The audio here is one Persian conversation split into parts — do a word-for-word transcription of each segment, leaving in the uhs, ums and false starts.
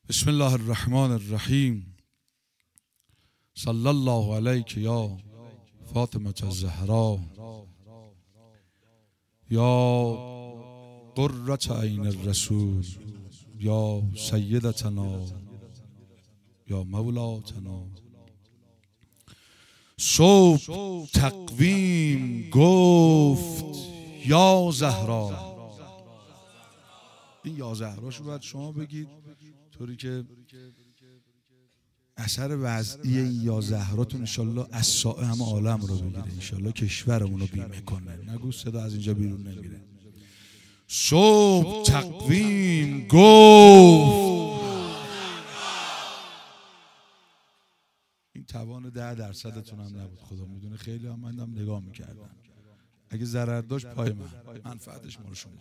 بسم الله الرحمن الرحیم. صلی الله علیک یا فاطمه الزهرا یا قرة عین الرسول یا سیدتنا یا مولاتنا. صبح تقویم گفت یا زهرا. این یا زهراشو باید شما بگید طوری که اثر وضعی این یا زهراتون انشالله از سائه همه عالم رو بگیره، انشالله کشورمون رو بیمه کنه. نگو صدا از اینجا بیرون نمیره. صبح تقویم گفت. این توان ده درصدتون هم نبود، خدا میدونه. خیلی هم من هم نگاه میکردم، اگه ضرر داشت پای من، منفعتش مال شما.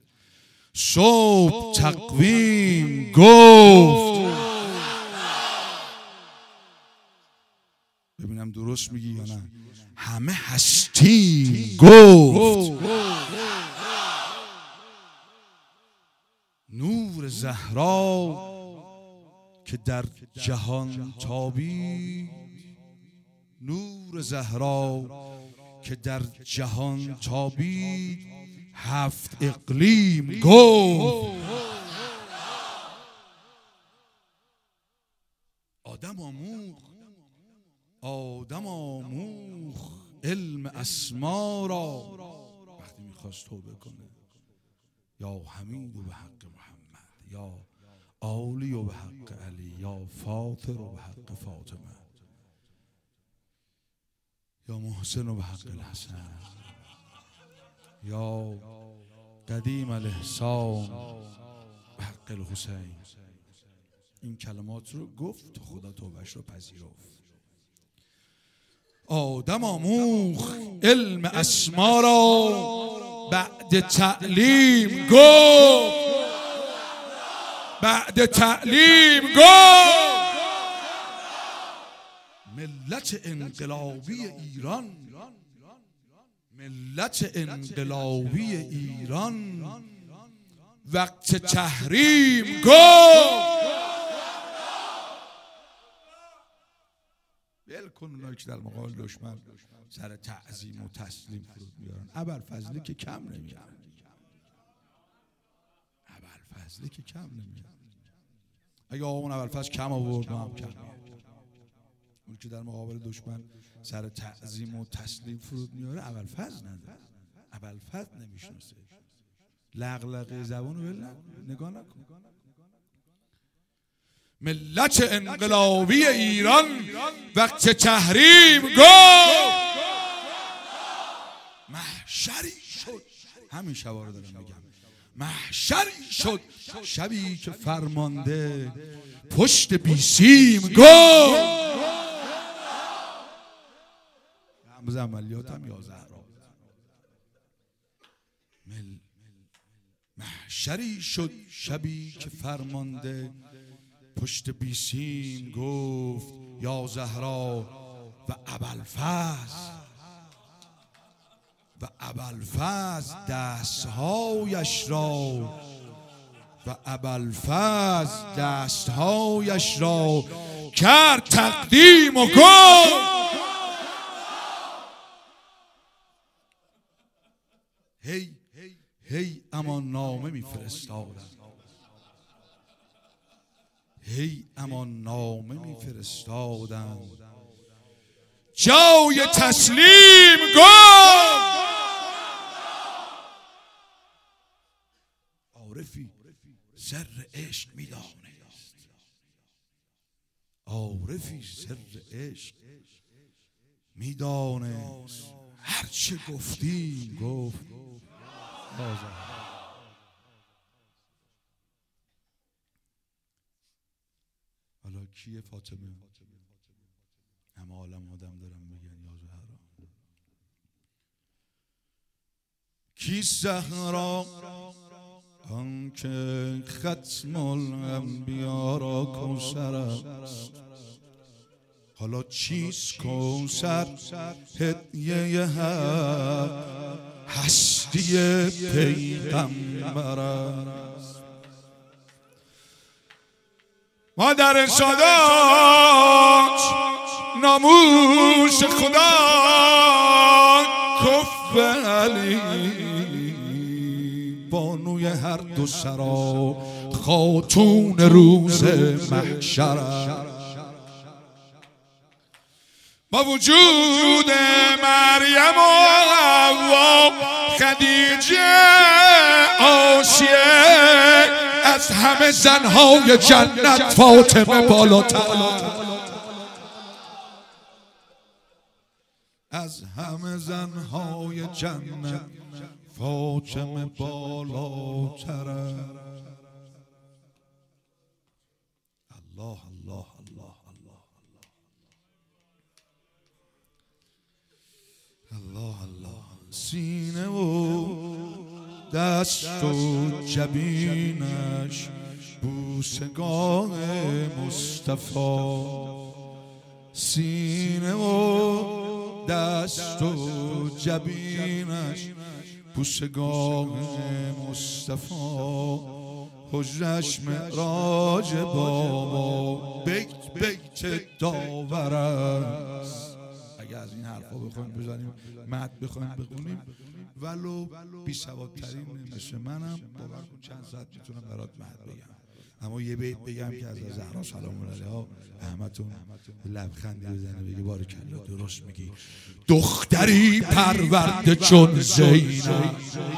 صبح تقویم گفت. ببینم درست میگی یا نه. همه هستیم گفت. نور زهرا که در جهان تابید، نور زهرا که در جهان تابید، هفت اقلیم گفت. آدم آموخ آدم آموخ علم اسما را. وقتی میخواست توبه کنه، یا حمید و به حق محمد، یا عالی و به حق علی، یا فاطر و به حق فاطمه، یا محسن و به حق الحسن، یا قدیم الاحسان به حق الحسین. این کلمات رو گفت، خدا توبهش رو پذیرفت. آدم آموخ علم اسما را، بعد تعلیم گفت. بعد تعلیم گفت. ملت انقلابی ایران، ملت انقلابی ایران وقت تحریم گفت. بل کن اونایی که در مقابل دشمن سر تعظیم و تسلیم فرود میارن. ابوالفضلی که کم نمیارن، ابوالفضلی که کم نمیارن. اگه آقا ابوالفضل کم آورد، ما هم کم میارن. اون که در مقابل دشمن سر تعظیم و تسلیم فرود میاره، ابوالفضل نداره، ابوالفضل نمیشناسه. لغلقه زبان رو نگاه نکن. ملت انقلابی ایران وقت تحریم گفت. محشری شد، همین شبا رو دارم میگم. محشری شد شبی که فرمانده پشت بیسیم گفت. رمز عملیات هم یا زهرا. محشری شد شبی که فرمانده پشت بیسیم گفت. یا زهرا و ابوالفضل و ابوالفضل دستهایش را و ابوالفضل دستهایش را کرد تقدیم و گفت. هی هی امان نامه میفرستادم، هی امان نامه میفرستادم، جای تسلیم گفت. عارفی سر عشق میدانست، عارفی سر عشق میدانست. هر چه گفتیم گفت. حالا کیه فاطمه؟ همه عالم آدم دارن میگن یا زهرا. کی زهرا آن که ختم الانبیا را کوثر است. حالا چیست کوثر؟ هدیه حق، هستی پیغمبر است. مادر سادات ناموس خدا کف علی بانوی هر دو سرا خاتون روز محشر با وجود مریم و حوا خدیجه آسیه از همه زنهای جنت فاطمه بالاتر از همه زنهای جنت فاطمه بالاتر. الله الله الله الله الله الله. سینه و دست و جبینش بوسگاه مصطفی، سینه و دست و جبینش بوسگاه مصطفی، حجرش معراج بابا بیت بیت داور است. اگه از این حرفا بخوایم بزنیم مد بخوایم بخونیم ولو بی سوادترین مثل منم باور کن چند ساعت میتونم برات مد بگم، اما یه بیت بگم که از زهرا سلام علیها احمدتون لبخندی بزنه بگه بارکالله درست میگی. دختری پرورده چون زینب،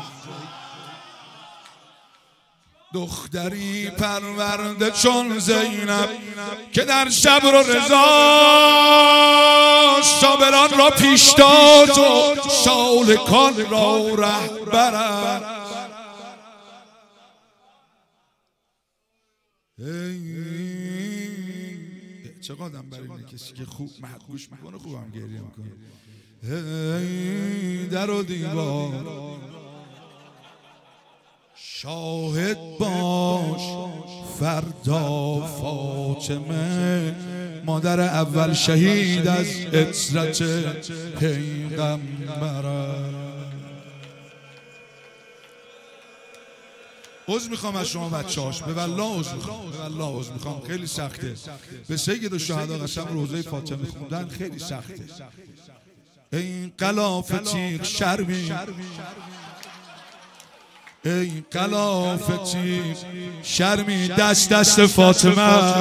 دختری پرورده چون زینب که در صبر و رضا صابران را پیش داد و سالکان را رهبر. چقدر برای اینه کسی که خوب محگوش میکنه خوبم گریه میکنه. در و دیوار شاهد باش فردا فاطمه مادر اول شهید از عترت پیغمبر. عذر میخوام از شما بچه‌هاش، به والله عذر میخوام، به والله عذر میخوام، خیلی سخته. به سید الشهدا قسم روزه فاطمه خوندن خیلی سخته. این غلاف تیغ شرمی، ای غلاف تیغ شرمی دست دست فاطمه،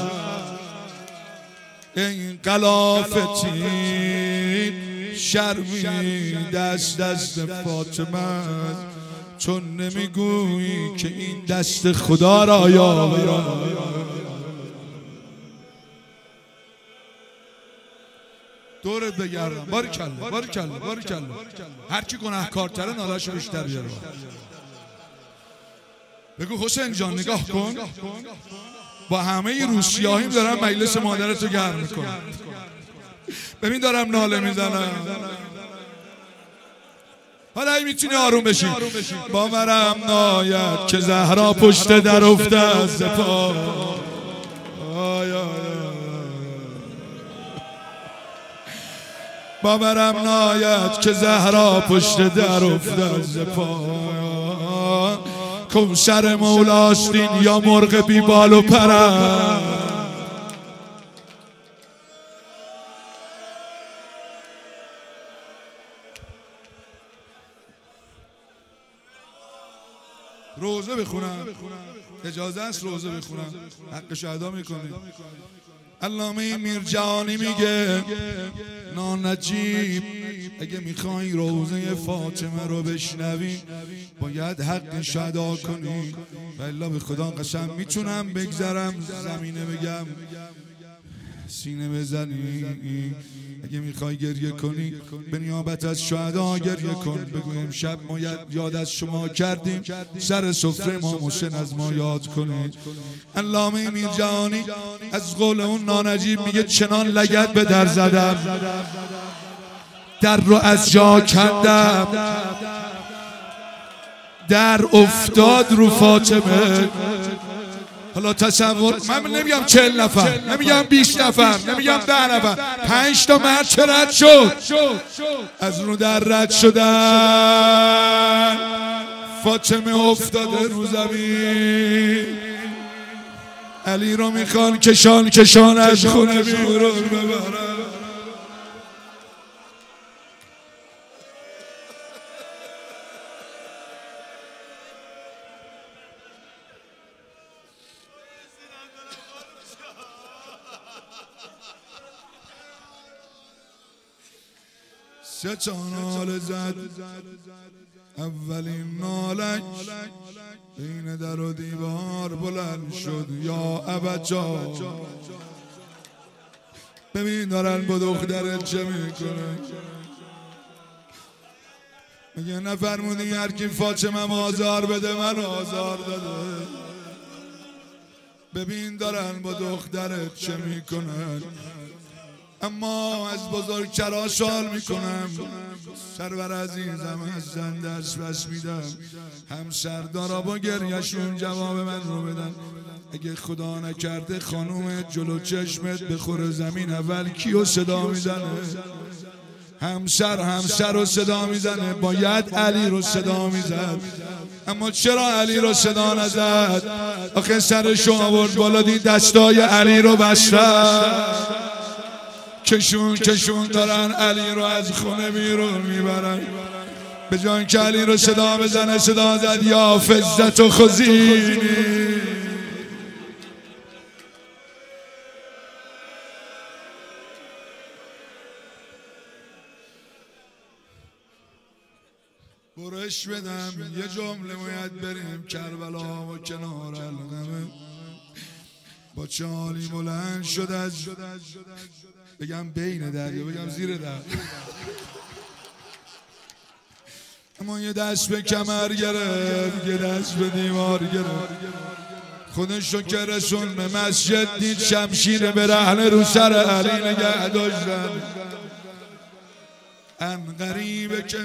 ای غلاف تیغ شرمی دست دست فاطمه، چون نمیگویی که این دست خدا را یاورد. دورت بگردم باریکالله باریکالله باریکالله. هر کی گناهکارتره نالاشو بیشتر بیاره. بگو حسین جان نگاه کن، با همه روسیاهیم دارم مجلس مادرتو گرم میکنم، ببین دارم ناله میزنم. حالا ای میتونی آروم بشی. باورم ناید که زهرا پشت در افته از پا، باورم ناید که زهرا پشت در افته از پا، کوثر مولاستین یا مرغ بی بال و پر. روزه بخونم اجازه است؟ روزه بخونم حق شهدا میکنیم. علامه میرجانی میگه نانجیب اگه میخوای روزه فاطمه رو بشنوی باید حق شهدا کنی. والله به خدا قسم میتونم بگذرم زمینه بگم سینه بزنی. اگه میخوای گریه کنی به نیابت از شهدا گریه کن. بگو امشب ما یاد از شما کردیم، سر سفره ما حسین از ما یاد کنید. علامه میرجانی از قول اون نانجیب میگه چنان لگد به در زدم، در رو از جا کندم، در افتاد رو فاطمه. حالا تصور، من نمیگم چهل نفر، نمیگم بیست نفر، نمیگم ده نفر، پنج تا مرد چه رد شد از رو در رد شدن. فاطمه افتاده رو زمین علی رو میخوان کشان کشان از خونه بیرون ببرن. سه تا ناله زد، اولین نالش بین در و دیوار بلند شد، یا ابجا ببین دارن با دخترت چه میکنه. میگه نفرمودی هر کی فاطمه آزار بده من آزار داده. ببین دارن با دخترت چه میکنن. اما از بزرگترا سوال میکنم، سرور عزیزم هستن درس بس میدم، همسردارا با گریشون جواب من رو بدن. اگه خدا نکرده خانومت جلو چشمت بخوره زمین، اول کیو صدا میزنه؟ همسر همسر رو صدا میزنه. باید علی رو صدا میزد، اما چرا علی رو صدا نزد؟ آخه سرشو آورد بالا دید دستای علی رو بسته. کشون کشون دارن علی رو از خونه بیرون میبرن. به جای که علی رو صدا بزنه صدا زد یا فزت و خزینی. برش بدم یه جمله باید بریم کربلا و کنار القمه. با چه حالی بلند شد از بگم بین دریا بگم زیر دریا، اما یه دست به کمر گرفت یه دست به دیوار گرفت. خودش رو که رسون به مسجد دید شمشیر برهنه رو سر علی نگه داشتن. ان غریبه که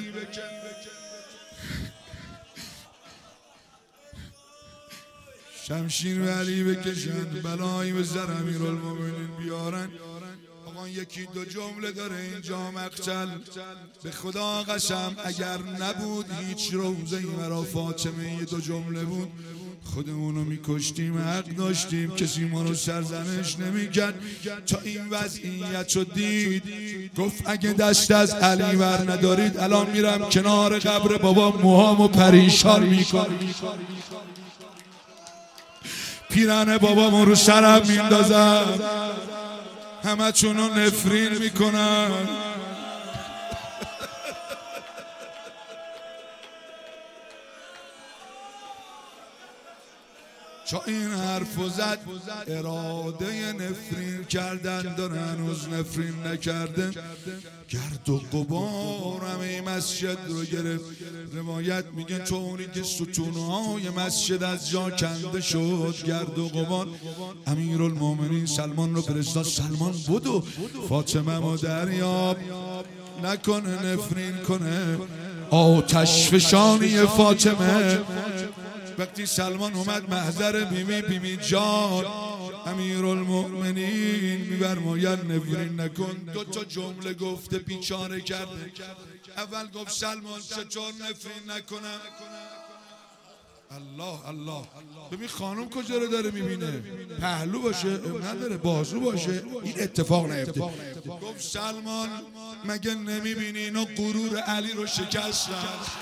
شمشیر به علی بکشند، بلایی به سر امیرالمومنین بیارن. آقا یکی دو جمله داره اینجا مقتل. به خدا قسم اگر نبود هیچ روزه‌ای مرا فاطمه یه دو جمله بود خودمونو میکشتیم، حق داشتیم، کسی ما رو سرزنش نمیکرد. تا این وضعیت رو دید گفت اگه دست از علی بر ندارید الان میرم کنار قبر بابا موهامو پریشان میکنم، پیرن بابامو رو سرم میندازم، همه چونو نفرین میکنن. چا این حرفو زد اراده نفرین کردن داره، هنوز نفرین نکرده. گرد و غبار همه مسجد رو گرفت. روایت میگه طوری که ستونهای مسجد از جا کنده شد. گرد و غبار امیرالمومنین سلمان رو فرستاد، سلمان بدو فاطمه ما دریاب نکنه نفرین کنه. آتش فشانی فاطمه. وقتی سلمان اومد محضر بیمی بیمی جان امیرالمؤمنین می‌فرماید نفرین نکن. دو تا جمله گفته بیچاره کرده. اول گفت سلمان چطور نفرین نکنم؟ الله الله. ببین خانم کجا رو داره میبینه؟ پهلو باشه نداره، بازو باشه، این اتفاق نیفته. گفت سلمان مگه نمیبینی اینا غرور علی رو شکستن؟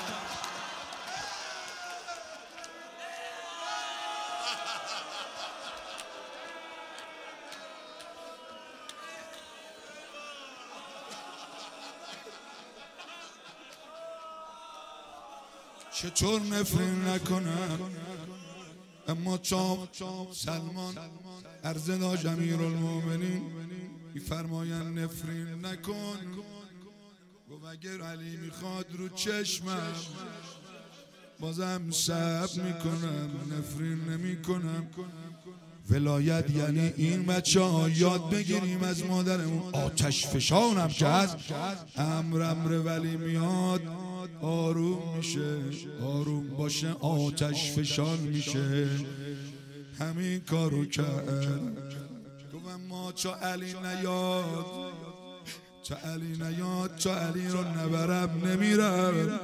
چطور نفرین نکنم؟ اما چاپ سلمان عرضه داشت امیرالمومنین می‌فرمایند نفرین نکن. گفت اگر علی میخواد رو چشمم بازم صبر میکنم، نفرین نمیکنم. ولایت یعنی این بچه ها یاد بگیریم از مادرمون. آتش فشانم که از امر امر ولی میاد آروم میشه، آروم باشه آتش فشان میشه. همین کارو کرد. گفتم ما چو علی نیاد، چو علی نیاد، چو علی رو نبرم نمیرم.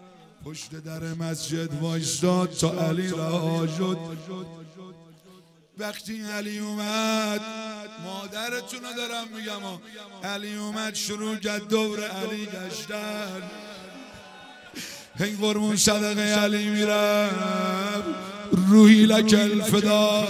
پشت در مسجد وایستاد تا علی رها شد. وقتی علی اومد، مادرتون رو دارم میگم، علی اومد شروع کرد دور علی گشتن. هی قربون صدقه علی میرم، روحی لک الفدا.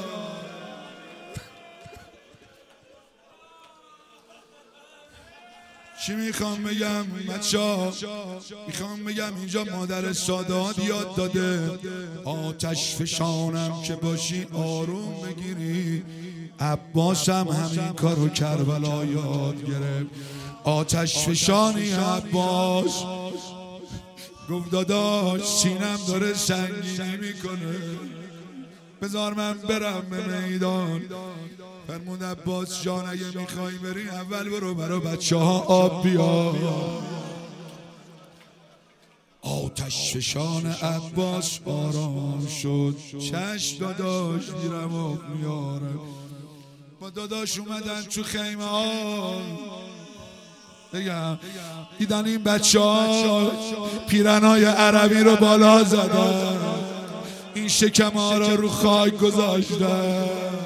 چی میخوام بگم بچه‌ها؟ میخوام بگم اینجا مادر سادات یاد داده آتش فشانم که باشی آروم بگیری. عباس هم همین کارو کربلا یاد گرفت. آتش فشانی عباس گفت داداش سینم داره سنگینی میکنه، بذار من برم به میدان. فرمود عباس جان اگه میخوای بری اول برو برا بچه ها آب بیار. آتش فشان عباس آرام شد. چشم داداش میرم آب میارم. با داداش اومدن تو خیمه ها، بگم دیدن این بچه ها پیرنهای عربی رو بالا زدن، این شکم ها رو رو خاک گذاشتن.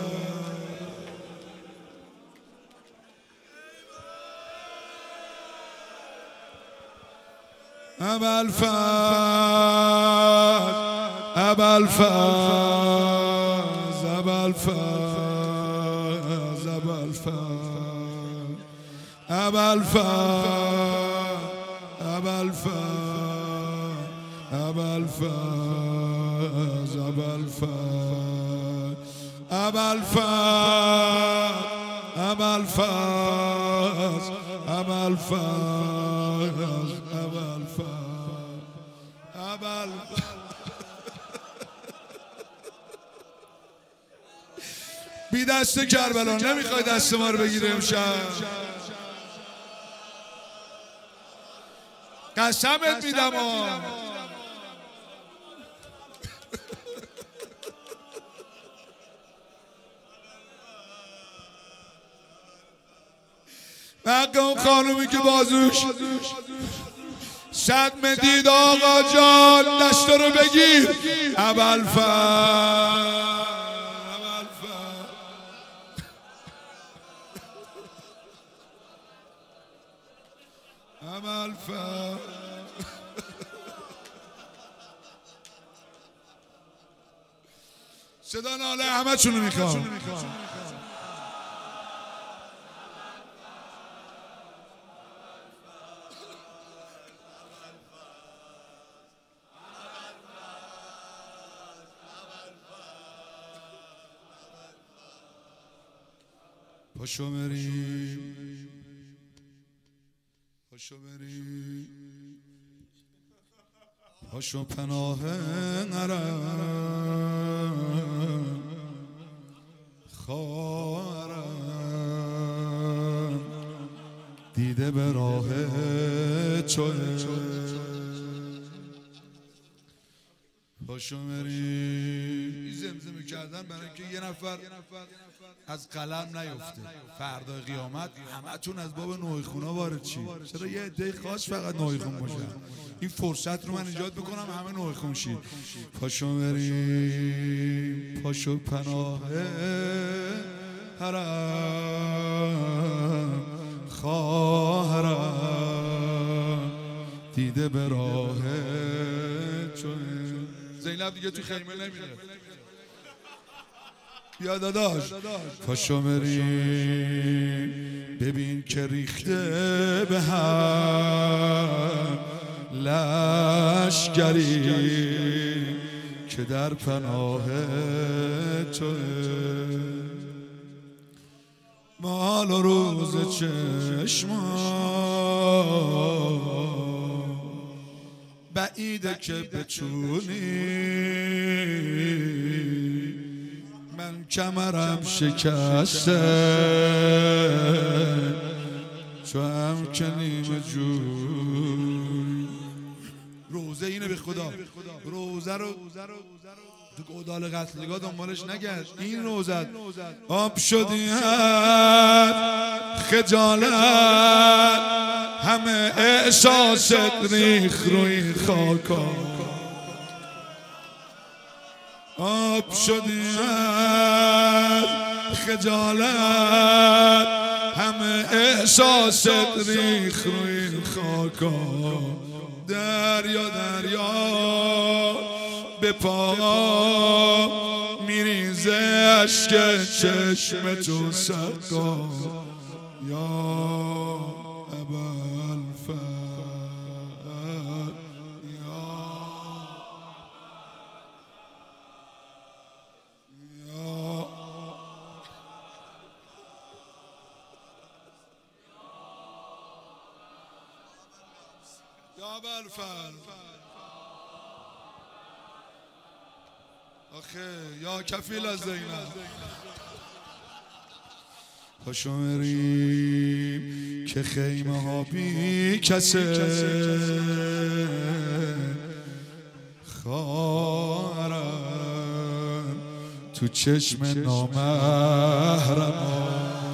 ابوالفضل ابوالفضل ابوالفضل ابوالفضل ابوالفضل ابوالفضل ابوالفضل ابوالفضل ابوالفضل ابوالفضل بی دست کربلا نمیخوای دست ما رو بگیره امشب؟ قسمت میدم ها. حق اون خانومی که بازوش صدمه دید آقا جان دست رو بگیر. ابوالفضل ابوالفضل صدا ناله همه چونو میخوام. پاشو بریم پاشو بریم پاشو پناه نرم خواهرم دیده به راه چوه. پاشو بریم زمزمه کردن برای اینکه یه نفر از قلم نیفته. فردا قیامت همتون از باب نوحیخونا وارد چی؟ چرا یه عده خاص فقط نوحیخون باشه؟ این فرصت رو من ایجاد بکنم همه نوحیخون شید. پاشو بریم پاشو پناه حرم خواهرم دیده به راه چون زینب دیگه تو خیمه نمیره. بیا داداش پاشو بریم ببین که ریخته به هم لشکری که در پناه توه. مال و روز چشما بعیده که بتونی من کمرم شکسته تو هم که نیمه جوی. روزه اینه به خدا، روزه رو تو گودال قتلگاه دنبالش نگرد. این روزت آب شدی خجالت همه احساست ریخ روی خاکا. آب شدی از خجالت، همه احساست ریخ روی این خاکا. دریا دریا به پا میریزه عشق چشم تو سقا. یا ابوالفضل یا ابوالفضل آخه یا کفیل از زینب. پاشو بریم که خیمه ها بی کسه، خواهرم تو چشم نامحرم.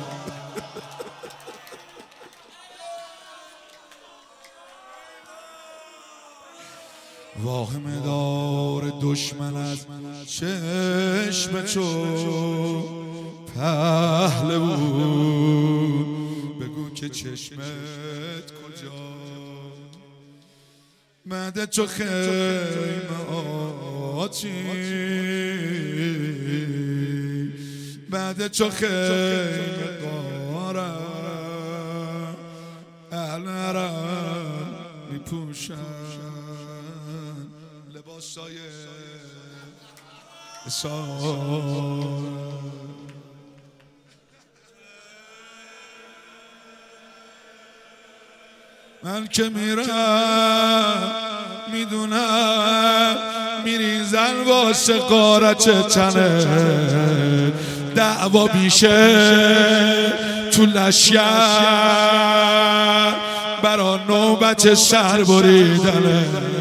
واهم دار دشمن از چشم چو پهلوون، بگو که چشمت کجا. مده چو خیمه آتی، مده چو خیمه قارم، اهل عرب میپوشن لباسای اسار. من که میرم میدونم میریزن واسه قارچ تنه، دعوا بیشه تو لشگر برا نوبت سر بریدنه.